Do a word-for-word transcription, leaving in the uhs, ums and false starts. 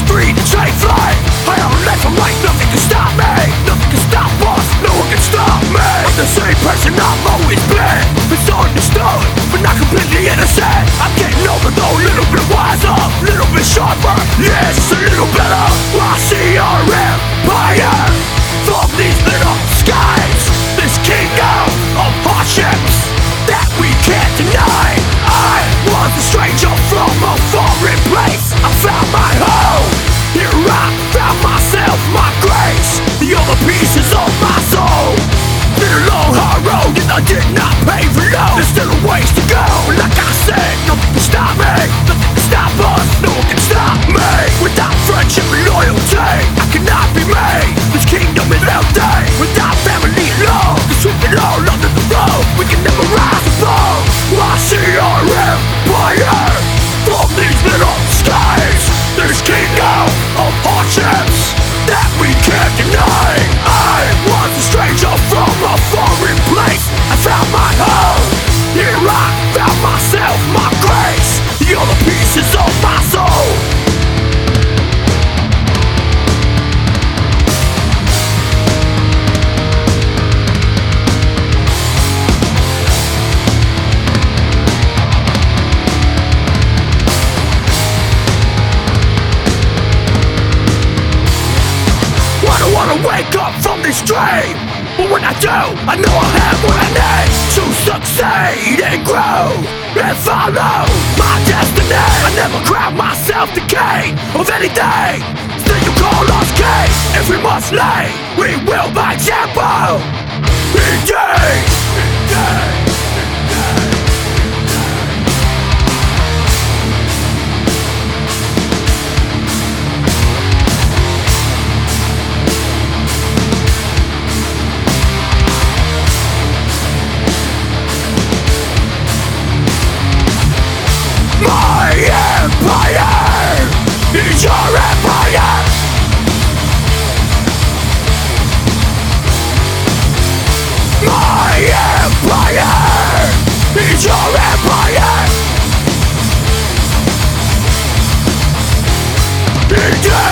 free to take flight. I am left and right, nothing can stop me. Nothing can stop us, no one can stop me. I'm the same person I've always been. Misunderstood, but not completely innocent. I'm getting older though, a little bit wiser, a little bit sharper, yes, a little better. I see our empire from these little skies, this kingdom of hardships that we can't deny. I was a stranger from a foreign place. I found my home, here I found myself, my grace, the other pieces of my soul. Been a long hard road and I did not pave alone. There's still a ways to go, like I said, nothing can stop me, nothing can stop us, no one can stop me. Without friendship and loyalty, I cannot be made. This kingdom is empty, without family and love. To sweep it all under the rug, we can never rise above. I see our empire from these little skies, this kingdom of hardships that we can't deny. I was a stranger from a foreign place. I found my home, here I found myself, my grace, the other pieces of my soul. I wanna wake up from this dream, but when I do, I know I have what I need to succeed and grow and follow my destiny. I never crown myself the king of anything. Still you call us king. If we must lead, we will by example. Indeed, indeed. My empire is your empire. My empire is your empire. Indeed.